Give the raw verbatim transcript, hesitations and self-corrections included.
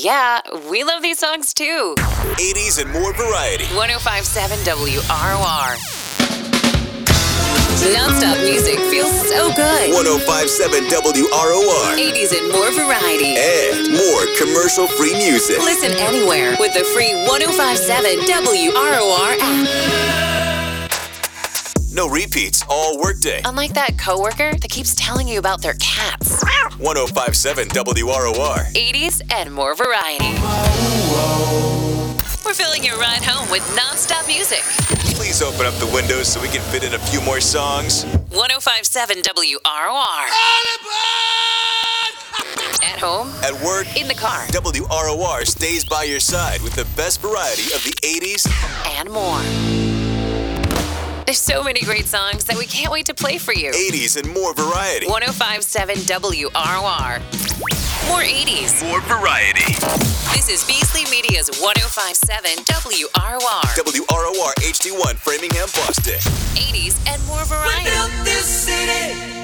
yeah, we love these songs too. eighties and more variety. one oh five point seven W R O R. Non-stop music feels so good. one oh five point seven W R O R. eighties and more variety. And more commercial-free music. Listen anywhere with the free one oh five point seven W R O R app. No repeats all workday. Unlike that coworker that keeps telling you about their cats. one oh five point seven W R O R. eighties and more variety. We're filling your ride home with non-stop music. Please open up the windows so we can fit in a few more songs. one oh five point seven W R O R. At home, At work, in the car, W R O R stays by your side with the best variety of the eighties and more. There's so many great songs that we can't wait to play for you. eighties and more variety. one oh five point seven W R O R. More eighties. More variety. This is Beasley Media's one oh five point seven W R O R. W R O R H D one, Framingham, Boston. eighties and more variety. We built this city